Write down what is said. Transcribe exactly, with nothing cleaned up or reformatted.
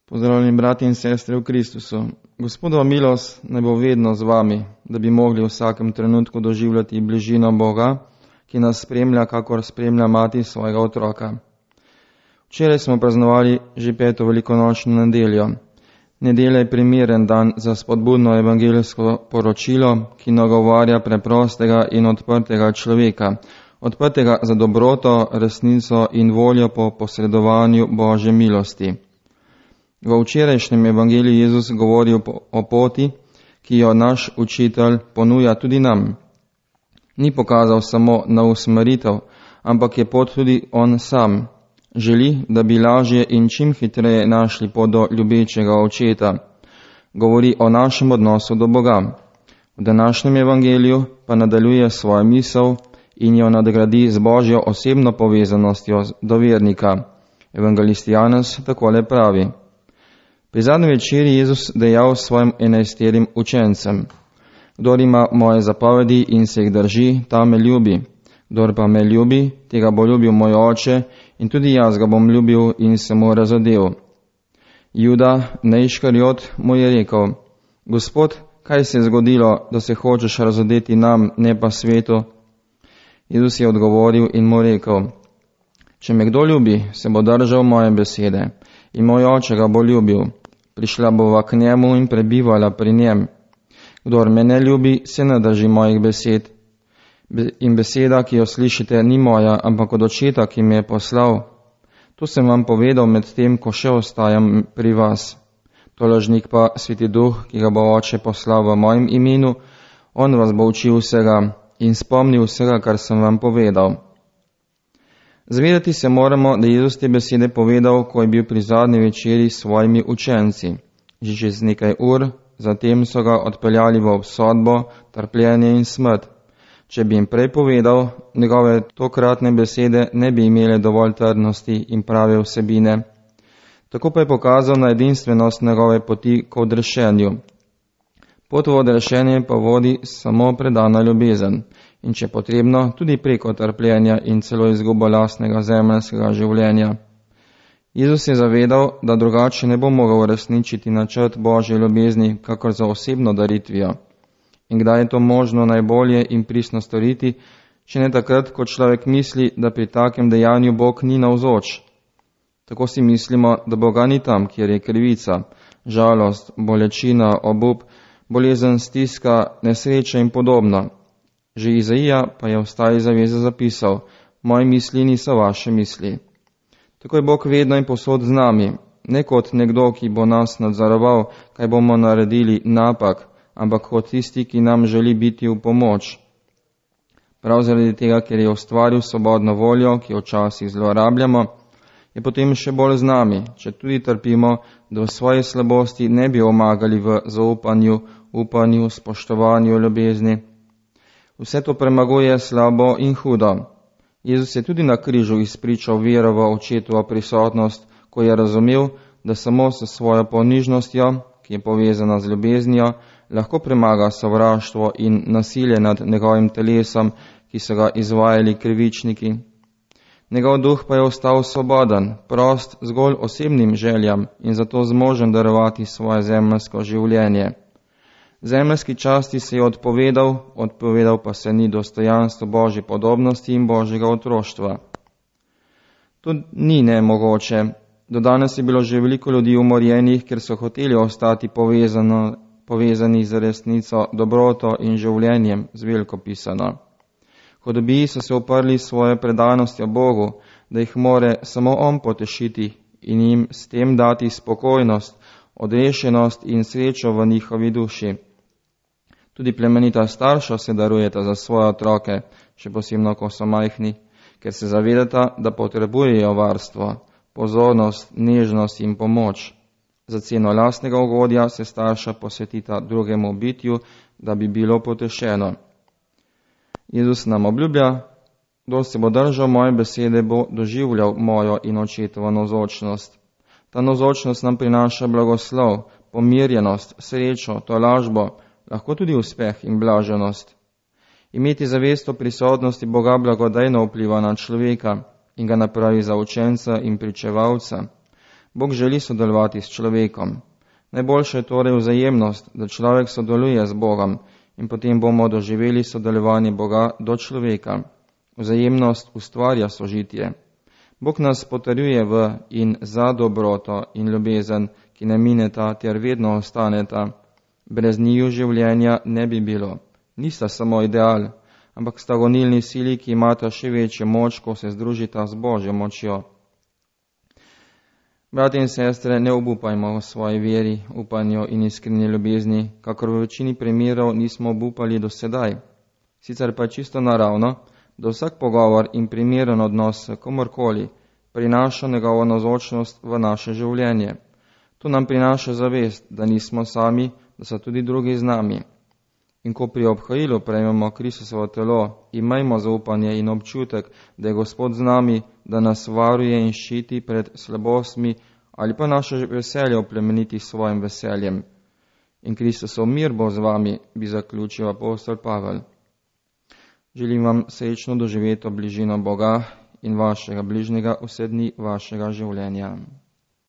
Pozdravljeni brati in sestre v Kristusu. Gospodova milost naj bo vedno z vami, da bi mogli v vsakem trenutku doživljati bližino Boga, ki nas spremlja, kakor spremlja mati svojega otroka. Včeraj smo praznovali že peto velikonočno nedeljo. Nedelja je primeren dan za spodbudno evangeljsko poročilo, ki nagovarja preprostega in odprtega človeka, odprtega za dobroto, resnico in voljo po posredovanju Božje milosti. V včerajšnjem evangeliju Jezus govori o poti, ki jo naš učitelj ponuja tudi nam. Ni pokazal samo na usmeritev, ampak je pot tudi on sam. Želi, da bi lažje in čim hitreje našli pot do ljubečega očeta. Govori o našem odnosu do Boga. V današnjem evangeliju pa nadaljuje svojo misel in jo nadgradi z Božjo osebno povezanostjo do vernika. Evangelist Janez takole pravi: Pri zadnji večeri Jezus dejal svojim enajsterim učencem: Kdor ima moje zapovedi in se jih drži, ta me ljubi. Kdor pa me ljubi, tega bo ljubil moj oče in tudi jaz ga bom ljubil in se mu razodel. Juda, ne Iškarijot, mu je rekel: Gospod, kaj se je zgodilo, da se hočeš razodeti nam, ne pa svetu? Jezus je odgovoril in mu rekel: Če me kdo ljubi, se bo držal moje besede in moj oče ga bo ljubil. Prišla bova k njemu in prebivala pri njem. Kdor me ne ljubi, se ne drži mojih besed. In beseda, ki jo slišite, ni moja, ampak od očeta, ki me je poslal. To sem vam povedal med tem, ko še ostajam pri vas. To lažnik pa Sveti Duh, ki ga bo oče poslal v mojem imenu, on vas bo učil vsega in spomnil vsega, kar sem vam povedal. Zavedati se moramo, da Jezus te besede povedal, ko je bil pri zadnji večeri s svojimi učenci. Že čez nekaj ur, zatem so ga odpeljali v obsodbo, trpljenje in smrt. Če bi jim prej povedal, njegove tokratne besede ne bi imele dovolj trdnosti in prave vsebine. Tako pa je pokazal na edinstvenost njegove poti k odrešenju. Pot v odrešenje pa vodi samo predana ljubezen in če potrebno tudi preko trpljenja in celo izgubo lastnega zemeljskega življenja. Jezus je zavedal, da drugače ne bo mogel uresničiti načrt Božje ljubezni, kakor za osebno daritvijo. In kdaj je to možno najbolje in pristno storiti, če ne takrat, ko človek misli, da pri takem dejanju Bog ni navzoč. Tako si mislimo, da Boga ni tam, kjer je krivica, žalost, bolečina, obup, bolezen, stiska, nesreča in podobno. Že Izaija pa je v stari zavezi zapisal: Moje misli niso vaše misli. Tako je Bog vedno in posod z nami, ne kot nekdo, ki bo nas nadzoroval, kaj bomo naredili napak, ampak kot tisti, ki nam želi biti v pomoč. Prav zaradi tega, ker je ustvaril svobodno voljo, ki jo včasih zlorabljamo, je potem še bolj z nami, če tudi trpimo, da v svoji slabosti ne bi omagali v zaupanju, upanju, spoštovanju, ljubezni. Vse to premaguje slabo in hudo. Jezus je tudi na križu izpričal vero v očetovo prisotnost, ko je razumel, da samo s svojo ponižnostjo, ki je povezana z ljubeznijo, lahko premaga sovraštvo in nasilje nad njegovim telesom, ki so ga izvajali krivičniki. Njegov duh pa je ostal svoboden, prost zgolj osebnim željam in zato zmožen darovati svoje zemeljsko življenje. Zemeljski časti se je odpovedal, odpovedal pa se ni dostojanstvu Božje podobnosti in Božjega otroštva. To ni nemogoče. Do danes je bilo že veliko ljudi umorjenih, ker so hoteli ostati povezano, povezani z resnico, dobroto in življenjem, z veliko pisano. Hudobiji so se uprli svoje predanostjo Bogu, da jih more samo On potešiti in jim s tem dati spokojnost, odrešenost in srečo v njihovi duši. Tudi plemenita starša se darujeta za svoje otroke, še posebno, ko so majhni, ker se zavedata, da potrebujejo varstvo, pozornost, nežnost in pomoč. Za ceno lastnega ugodja se starša posvetita drugemu bitju, da bi bilo potešeno. Jezus nam obljublja: Kdor se bo držal moje besede, bo doživljal mojo in očetovo navzočnost. Ta navzočnost nam prinaša blagoslov, pomirjenost, srečo, tolažbo, lahko tudi uspeh in blaženost. Imeti zavest o prisotnosti Boga blagodejno vpliva na človeka in ga napravi za učenca in pričevalca. Bog želi sodelovati s človekom. Najboljše je torej vzajemnost, da človek sodeluje z Bogom in potem bomo doživeli sodelovanje Boga do človeka. Vzajemnost ustvarja sožitje. Bog nas potrjuje v in za dobroto in ljubezen, ki ne mineta ter vedno ostaneta. Brez njiju življenja ne bi bilo. Nista samo ideal, ampak sta gonilni sili, ki imata še večjo moč, ko se združita z Božjo močjo. Brati in sestre, ne obupajmo v svoji veri, upanju in iskreni ljubezni, kakor v večini primerov nismo obupali do sedaj. Sicer pa čisto naravno, da vsak pogovor in primeren odnos s komorkoli prinaša njegovo navzočnost v naše življenje. To nam prinaša zavest, da nismo sami, da so tudi drugi z nami. In ko pri obhajilu prejmemo Kristusovo telo, imejmo zaupanje in občutek, da je Gospod z nami, da nas varuje in ščiti pred slabostmi ali pa naše veselje oplemeniti s svojim veseljem. In Kristusov mir bo z vami, bi zaključil apostol Pavel. Želim vam srečno doživeti bližino Boga in vašega bližnjega vse dni vašega življenja.